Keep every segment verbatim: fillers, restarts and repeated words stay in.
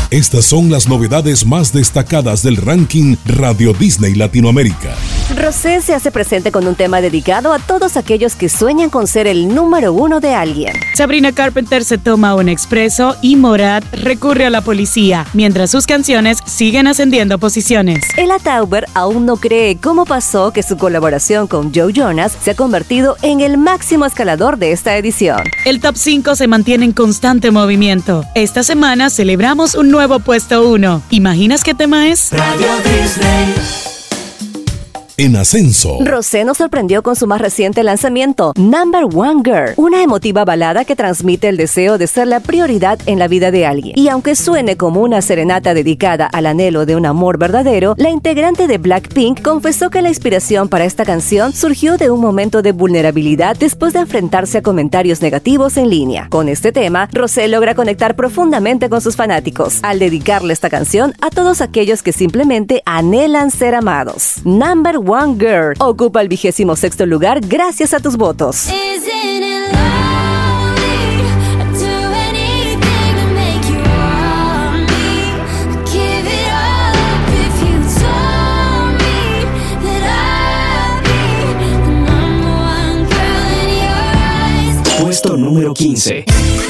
Estas son las novedades más destacadas del ranking Radio Disney Latinoamérica. Rosé se hace presente con un tema dedicado a todos aquellos que sueñan con ser el número uno de alguien. Sabrina Carpenter se toma un expreso y Morat recurre a la policía, mientras sus canciones siguen ascendiendo posiciones. Ella Tauber aún no cree cómo pasó que su colaboración con Joe Jonas se ha convertido en el máximo escalador de esta edición. El top cinco se mantiene en constante movimiento. Esta semana celebramos un nuevo puesto uno. ¿Imaginas qué tema es? Radio Disney. En ascenso, Rosé nos sorprendió con su más reciente lanzamiento, Number One Girl, una emotiva balada que transmite el deseo de ser la prioridad en la vida de alguien. Y aunque suene como una serenata dedicada al anhelo de un amor verdadero, la integrante de Blackpink confesó que la inspiración para esta canción surgió de un momento de vulnerabilidad después de enfrentarse a comentarios negativos en línea. Con este tema, Rosé logra conectar profundamente con sus fanáticos, al dedicarle esta canción a todos aquellos que simplemente anhelan ser amados. Number One Girl ocupa el vigésimo sexto lugar gracias a tus votos. Puesto número quince.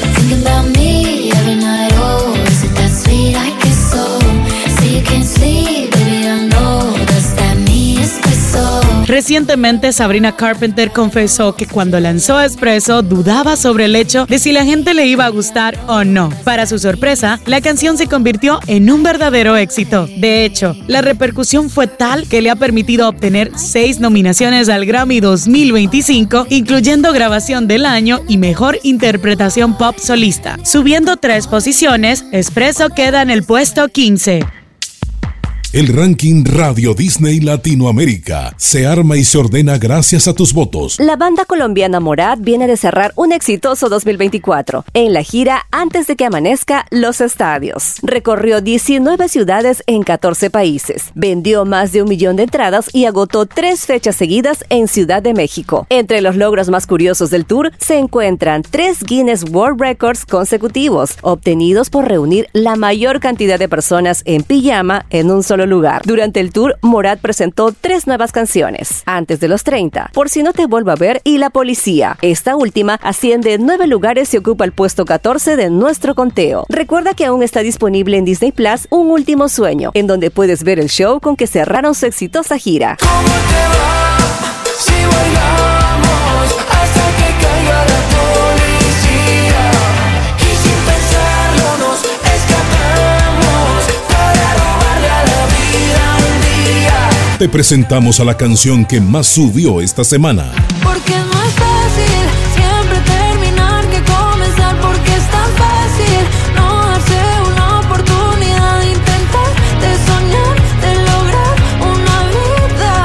Recientemente, Sabrina Carpenter confesó que cuando lanzó Espresso dudaba sobre el hecho de si la gente le iba a gustar o no. Para su sorpresa, la canción se convirtió en un verdadero éxito. De hecho, la repercusión fue tal que le ha permitido obtener seis nominaciones al Grammy dos mil veinticinco, incluyendo Grabación del Año y Mejor Interpretación Pop Solista. Subiendo tres posiciones, Espresso queda en el puesto quince. El ranking Radio Disney Latinoamérica se arma y se ordena gracias a tus votos. La banda colombiana Morat viene de cerrar un exitoso dos mil veinticuatro en la gira Antes de que amanezca los estadios. Recorrió diecinueve ciudades en catorce países, vendió más de un millón de entradas y agotó tres fechas seguidas en Ciudad de México. Entre los logros más curiosos del tour se encuentran tres Guinness World Records consecutivos, obtenidos por reunir la mayor cantidad de personas en pijama en un solo lugar. Durante el tour, Morat presentó tres nuevas canciones: Antes de los treinta, Por si no te vuelvo a ver y La Policía. Esta última asciende nueve lugares y ocupa el puesto catorce de nuestro conteo. Recuerda que aún está disponible en Disney Plus Un Último Sueño, en donde puedes ver el show con que cerraron su exitosa gira. ¿Cómo te va si bailamos hasta que caiga la policía? Y sin pensarlo nos escapamos para robarle a la vida un día. Te presentamos a la canción que más subió esta semana. Porque es más fácil siempre terminar que comenzar, porque es tan fácil no darse una oportunidad de intentar, de soñar, de lograr una vida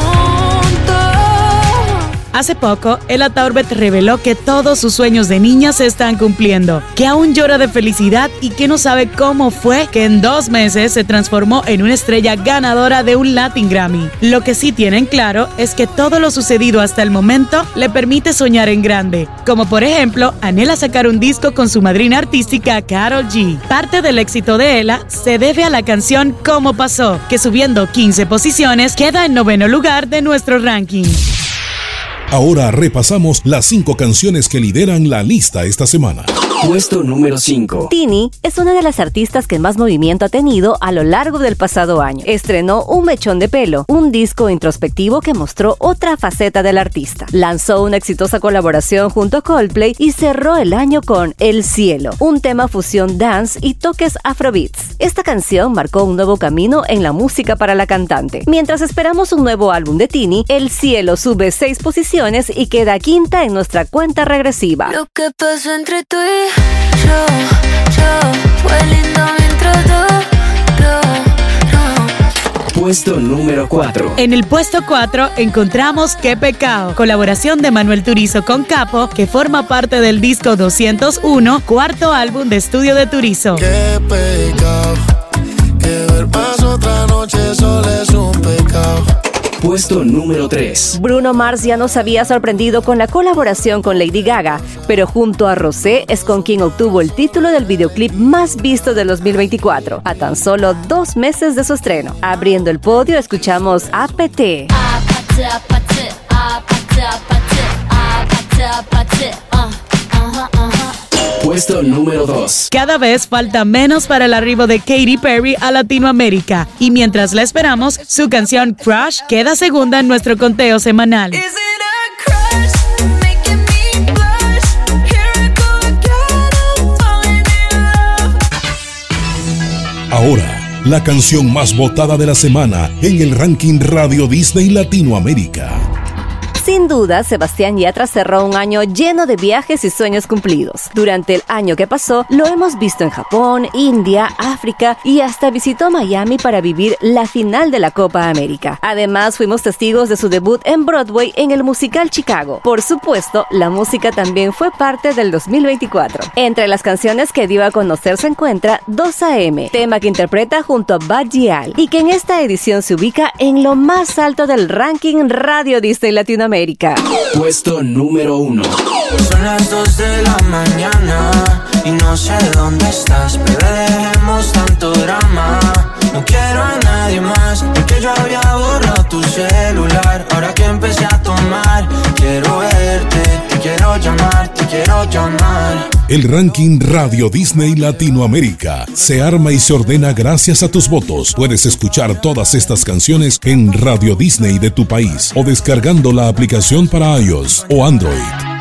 juntos. Hace poco, Ella Tauber reveló que todos sus sueños de niña se están cumpliendo, que aún llora de felicidad y que no sabe cómo fue que en dos meses se transformó en una estrella ganadora de un Latin Grammy. Lo que sí tienen claro es que todo lo sucedido hasta el momento le permite soñar en grande, como por ejemplo, anhela sacar un disco con su madrina artística Karol G. Parte del éxito de Ella se debe a la canción Cómo Pasó, que subiendo quince posiciones queda en noveno lugar de nuestro ranking. Ahora repasamos las cinco canciones que lideran la lista esta semana. Puesto número cinco. Tini es una de las artistas que más movimiento ha tenido a lo largo del pasado año. Estrenó Un Mechón de Pelo, un disco introspectivo que mostró otra faceta del artista. Lanzó una exitosa colaboración junto a Coldplay y cerró el año con El Cielo, un tema fusión dance y toques afrobeats. Esta canción marcó un nuevo camino en la música para la cantante. Mientras esperamos un nuevo álbum de Tini, El Cielo sube seis posiciones y queda quinta en nuestra cuenta regresiva. Lo que pasó entre tú y yo, yo, fue lindo mientras duró, no. Puesto número cuatro. En el puesto cuatro encontramos Qué Pecado, colaboración de Manuel Turizo con Capo, que forma parte del disco doscientos uno, cuarto álbum de estudio de Turizo. Qué pecado, que ver más otra noche solo es un pecado. Puesto número tres. Bruno Mars ya nos había sorprendido con la colaboración con Lady Gaga, pero junto a Rosé es con quien obtuvo el título del videoclip más visto del dos mil veinticuatro, a tan solo dos meses de su estreno. Abriendo el podio, escuchamos A P T. Puesto número dos. Cada vez falta menos para el arribo de Katy Perry a Latinoamérica, y mientras la esperamos, su canción Crush queda segunda en nuestro conteo semanal. Ahora, la canción más votada de la semana en el ranking Radio Disney Latinoamérica. Sin duda, Sebastián Yatra cerró un año lleno de viajes y sueños cumplidos. Durante el año que pasó, lo hemos visto en Japón, India, África y hasta visitó Miami para vivir la final de la Copa América. Además, fuimos testigos de su debut en Broadway en el musical Chicago. Por supuesto, la música también fue parte del dos mil veinticuatro. Entre las canciones que dio a conocer se encuentra dos A M, tema que interpreta junto a Bad Gyal y que en esta edición se ubica en lo más alto del ranking Radio Disney Latinoamérica. Puesto número uno. Son las dos de la mañana y no sé dónde estás, pero dejemos tanto drama. No quiero a nadie más, porque yo había borrado tu celular. Ahora que empecé a tomar, quiero verte, te quiero llamar, te quiero llamar. El ranking Radio Disney Latinoamérica se arma y se ordena gracias a tus votos. Puedes escuchar todas estas canciones en Radio Disney de tu país o descargando la aplicación para iOS o Android.